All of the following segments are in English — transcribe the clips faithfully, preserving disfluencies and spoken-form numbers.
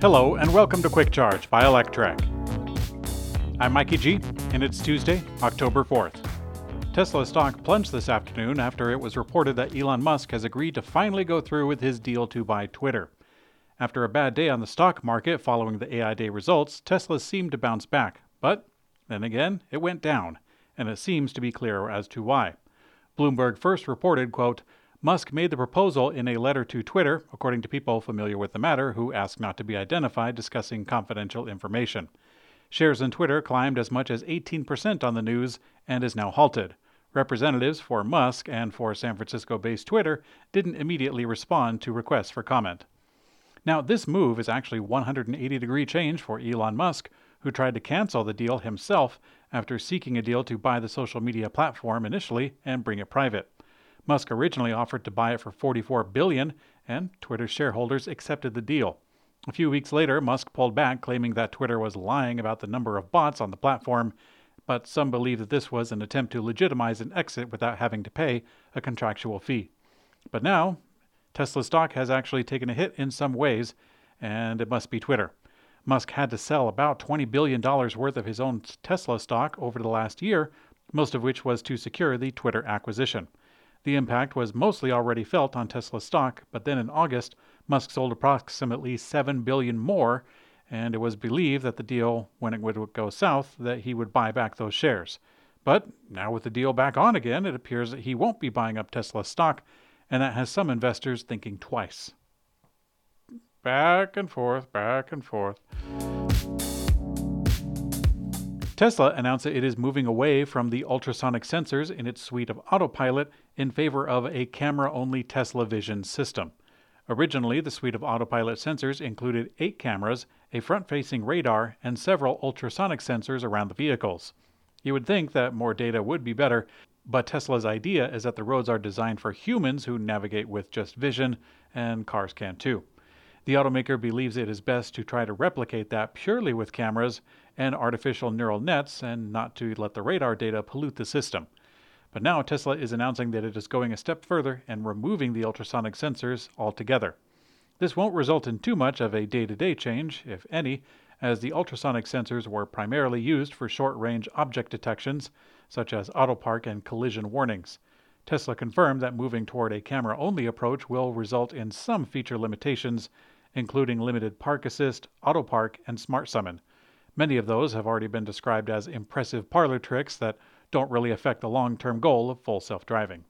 Hello and welcome to Quick Charge by Electrek. I'm Mikey G, and it's Tuesday, October fourth. Tesla stock plunged this afternoon after it was reported that Elon Musk has agreed to finally go through with his deal to buy Twitter. After a bad day on the stock market following the A I Day results, Tesla seemed to bounce back, but then again, it went down, and it seems to be clear as to why. Bloomberg first reported, quote, Musk made the proposal in a letter to Twitter, according to people familiar with the matter who asked not to be identified discussing confidential information. Shares in Twitter climbed as much as eighteen percent on the news and is now halted. Representatives for Musk and for San Francisco-based Twitter didn't immediately respond to requests for comment. Now, this move is actually a one hundred eighty degree change for Elon Musk, who tried to cancel the deal himself after seeking a deal to buy the social media platform initially and bring it private. Musk originally offered to buy it for forty-four billion dollars, and Twitter's shareholders accepted the deal. A few weeks later, Musk pulled back, claiming that Twitter was lying about the number of bots on the platform, but some believe that this was an attempt to legitimize an exit without having to pay a contractual fee. But now, Tesla stock has actually taken a hit in some ways, and it must be Twitter. Musk had to sell about twenty billion dollars worth of his own Tesla stock over the last year, most of which was to secure the Twitter acquisition. The impact was mostly already felt on Tesla stock, but then in August, Musk sold approximately seven billion dollars more, and it was believed that the deal, when it would go south, that he would buy back those shares. But now with the deal back on again, it appears that he won't be buying up Tesla stock, and that has some investors thinking twice. Back and forth, back and forth. Tesla announced that it is moving away from the ultrasonic sensors in its suite of Autopilot in favor of a camera-only Tesla Vision system. Originally, the suite of Autopilot sensors included eight cameras, a front-facing radar, and several ultrasonic sensors around the vehicles. You would think that more data would be better, but Tesla's idea is that the roads are designed for humans who navigate with just vision, and cars can too. The automaker believes it is best to try to replicate that purely with cameras and artificial neural nets and not to let the radar data pollute the system. But now Tesla is announcing that it is going a step further and removing the ultrasonic sensors altogether. This won't result in too much of a day-to-day change, if any, as the ultrasonic sensors were primarily used for short-range object detections, such as autopark and collision warnings. Tesla confirmed that moving toward a camera-only approach will result in some feature limitations, including limited park assist, auto park, and smart summon. Many of those have already been described as impressive parlor tricks that don't really affect the long-term goal of full self-driving.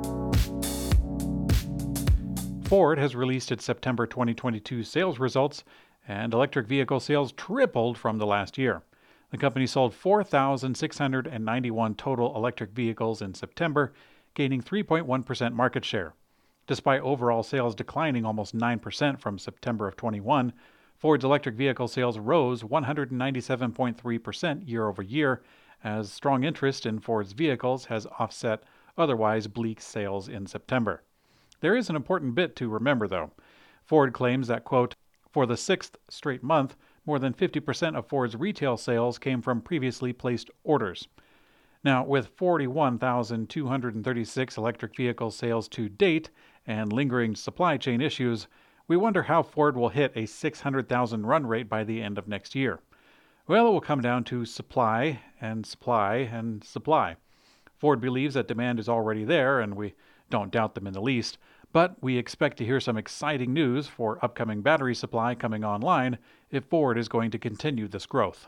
Ford has released its September twenty twenty-two sales results, and electric vehicle sales tripled from the last year. The company sold four thousand six hundred ninety-one total electric vehicles in September, gaining three point one percent market share. Despite overall sales declining almost nine percent from September of twenty-one, Ford's electric vehicle sales rose one hundred ninety-seven point three percent year over year, as strong interest in Ford's vehicles has offset otherwise bleak sales in September. There is an important bit to remember, though. Ford claims that, quote, for the sixth straight month, more than fifty percent of Ford's retail sales came from previously placed orders. Now, with forty-one thousand two hundred thirty-six electric vehicle sales to date and lingering supply chain issues, we wonder how Ford will hit a six hundred thousand run rate by the end of next year. Well, it will come down to supply and supply and supply. Ford believes that demand is already there, and we don't doubt them in the least, but we expect to hear some exciting news for upcoming battery supply coming online if Ford is going to continue this growth.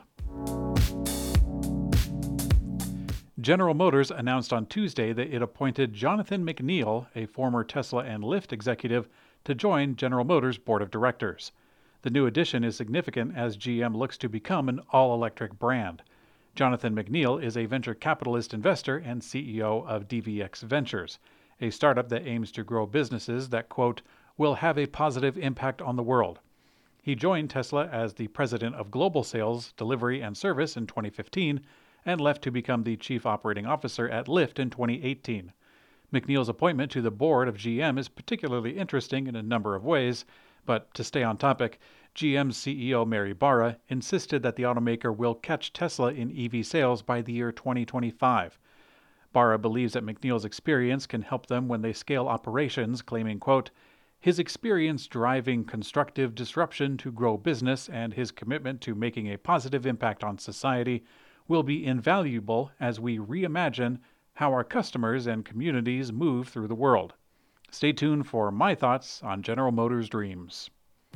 General Motors announced on Tuesday that it appointed Jonathan McNeill, a former Tesla and Lyft executive, to join General Motors' board of directors. The new addition is significant as G M looks to become an all-electric brand. Jonathan McNeill is a venture capitalist investor and C E O of D V X Ventures, a startup that aims to grow businesses that, quote, will have a positive impact on the world. He joined Tesla as the president of global sales, delivery, and service in twenty fifteen, and left to become the chief operating officer at Lyft in twenty eighteen. McNeill's appointment to the board of G M is particularly interesting in a number of ways, but to stay on topic, G M's C E O Mary Barra insisted that the automaker will catch Tesla in E V sales by the year twenty twenty-five. Barra believes that McNeill's experience can help them when they scale operations, claiming, quote, His experience driving constructive disruption to grow business and his commitment to making a positive impact on society will be invaluable as we reimagine how our customers and communities move through the world. Stay tuned for my thoughts on General Motors' dreams.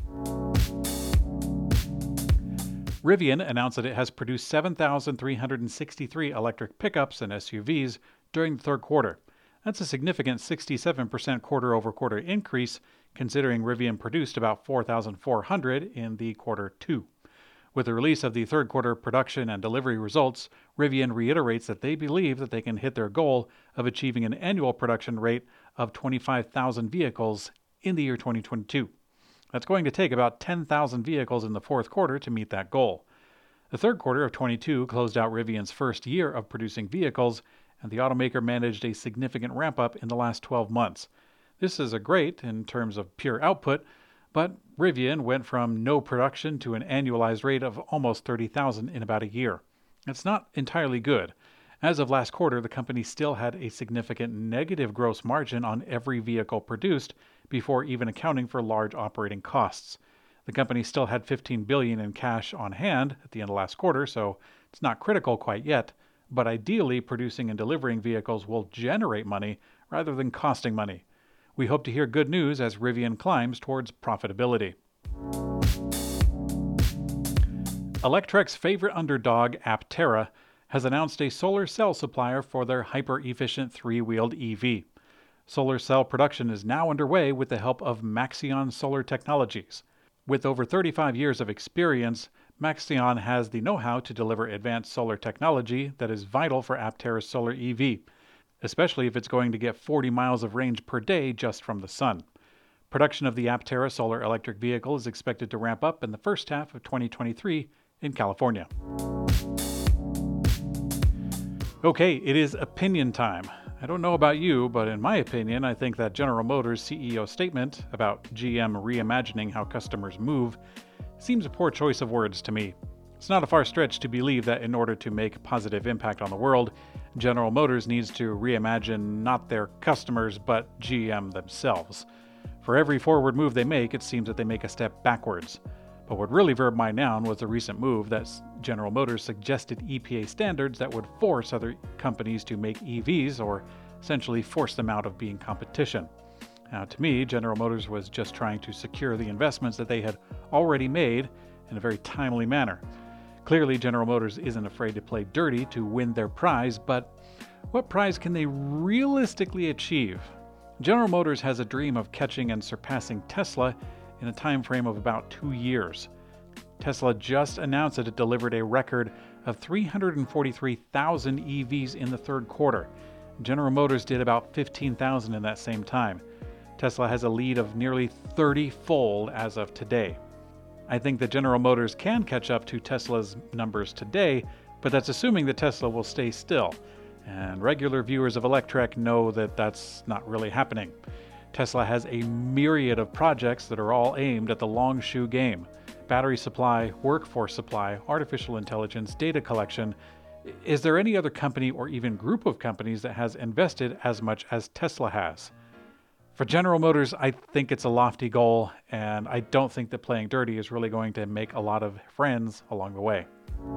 Rivian announced that it has produced seven thousand three hundred sixty-three electric pickups and S U Vs during the third quarter. That's a significant sixty-seven percent quarter-over-quarter increase, considering Rivian produced about four thousand four hundred in the quarter two. With the release of the third quarter production and delivery results, Rivian reiterates that they believe that they can hit their goal of achieving an annual production rate of twenty-five thousand vehicles in the year twenty twenty-two. That's going to take about ten thousand vehicles in the fourth quarter to meet that goal. The third quarter of twenty-two closed out Rivian's first year of producing vehicles, and the automaker managed a significant ramp-up in the last twelve months. This is a great in terms of pure output, but Rivian went from no production to an annualized rate of almost thirty thousand in about a year. It's not entirely good. As of last quarter, the company still had a significant negative gross margin on every vehicle produced before even accounting for large operating costs. The company still had fifteen billion dollars in cash on hand at the end of last quarter, so it's not critical quite yet, but ideally producing and delivering vehicles will generate money rather than costing money. We hope to hear good news as Rivian climbs towards profitability. Electrek's favorite underdog, Aptera, has announced a solar cell supplier for their hyper-efficient three-wheeled E V. Solar cell production is now underway with the help of Maxeon Solar Technologies. With over thirty-five years of experience, Maxeon has the know-how to deliver advanced solar technology that is vital for Aptera's solar E V, especially if it's going to get forty miles of range per day just from the sun. Production of the Aptera solar electric vehicle is expected to ramp up in the first half of twenty twenty-three in California. Okay, it is opinion time. I don't know about you, but in my opinion, I think that General Motors' C E O statement about G M reimagining how customers move seems a poor choice of words to me. It's not a far stretch to believe that in order to make a positive impact on the world, General Motors needs to reimagine not their customers, but G M themselves. For every forward move they make, it seems that they make a step backwards. But what really verbed my noun was the recent move that General Motors suggested E P A standards that would force other companies to make E Vs, or essentially force them out of being competition. Now, to me, General Motors was just trying to secure the investments that they had already made in a very timely manner. Clearly, General Motors isn't afraid to play dirty to win their prize, but what prize can they realistically achieve? General Motors has a dream of catching and surpassing Tesla in a time frame of about two years. Tesla just announced that it delivered a record of three hundred forty-three thousand E Vs in the third quarter. General Motors did about fifteen thousand in that same time. Tesla has a lead of nearly thirty-fold as of today. I think that General Motors can catch up to Tesla's numbers today, but that's assuming that Tesla will stay still. And regular viewers of Electrek know that that's not really happening. Tesla has a myriad of projects that are all aimed at the long shoe game. Battery supply, workforce supply, artificial intelligence, data collection. Is there any other company or even group of companies that has invested as much as Tesla has? For General Motors, I think it's a lofty goal, and I don't think that playing dirty is really going to make a lot of friends along the way.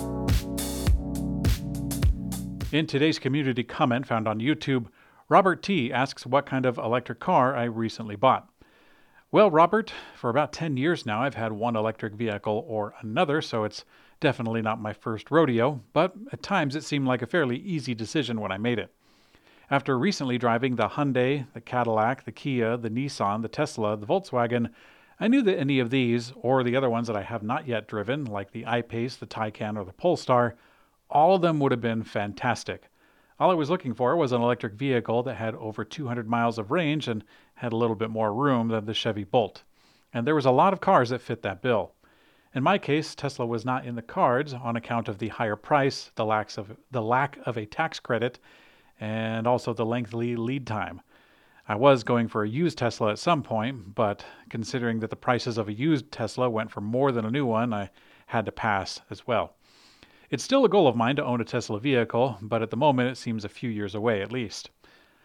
In today's community comment found on YouTube, Robert T. asks what kind of electric car I recently bought. Well, Robert, for about ten years now, I've had one electric vehicle or another, so it's definitely not my first rodeo, but at times it seemed like a fairly easy decision when I made it. After recently driving the Hyundai, the Cadillac, the Kia, the Nissan, the Tesla, the Volkswagen, I knew that any of these, or the other ones that I have not yet driven, like the I-Pace, the Taycan, or the Polestar, all of them would have been fantastic. All I was looking for was an electric vehicle that had over two hundred miles of range and had a little bit more room than the Chevy Bolt. And there was a lot of cars that fit that bill. In my case, Tesla was not in the cards on account of the higher price, the lack of, the lack of a tax credit, and also the lengthy lead time. I was going for a used Tesla at some point, but considering that the prices of a used Tesla went for more than a new one, I had to pass as well. It's still a goal of mine to own a Tesla vehicle, but at the moment it seems a few years away at least.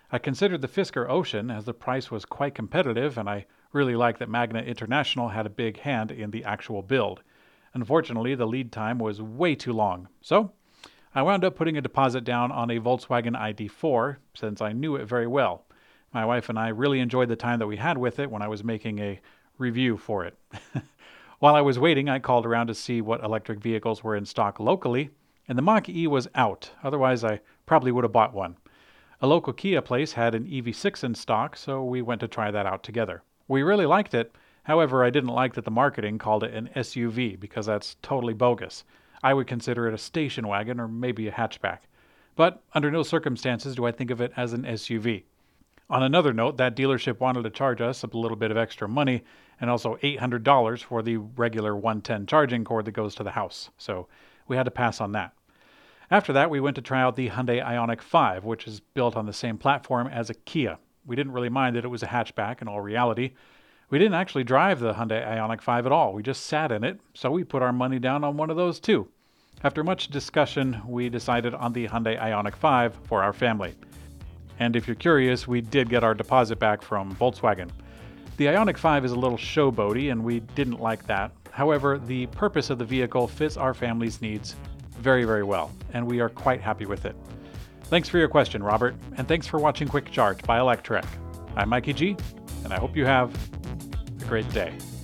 I considered the Fisker Ocean as the price was quite competitive, and I really liked that Magna International had a big hand in the actual build. Unfortunately, the lead time was way too long, so I wound up putting a deposit down on a Volkswagen I D four since I knew it very well. My wife and I really enjoyed the time that we had with it when I was making a review for it. While I was waiting, I called around to see what electric vehicles were in stock locally, and the Mach-E was out. Otherwise, I probably would have bought one. A local Kia place had an E V six in stock, so we went to try that out together. We really liked it. However, I didn't like that the marketing called it an S U V because that's totally bogus. I would consider it a station wagon or maybe a hatchback. But under no circumstances do I think of it as an S U V. On another note, that dealership wanted to charge us a little bit of extra money and also eight hundred dollars for the regular one ten charging cord that goes to the house. So we had to pass on that. After that, we went to try out the Hyundai Ioniq five, which is built on the same platform as a Kia. We didn't really mind that it was a hatchback in all reality. We didn't actually drive the Hyundai Ioniq five at all. We just sat in it, so we put our money down on one of those too. After much discussion, we decided on the Hyundai Ioniq five for our family. And if you're curious, we did get our deposit back from Volkswagen. The Ioniq five is a little showboaty, and we didn't like that. However, the purpose of the vehicle fits our family's needs very, very well, and we are quite happy with it. Thanks for your question, Robert, and thanks for watching Quick Charge by Electrek. I'm Mikey G, and I hope you have a great day.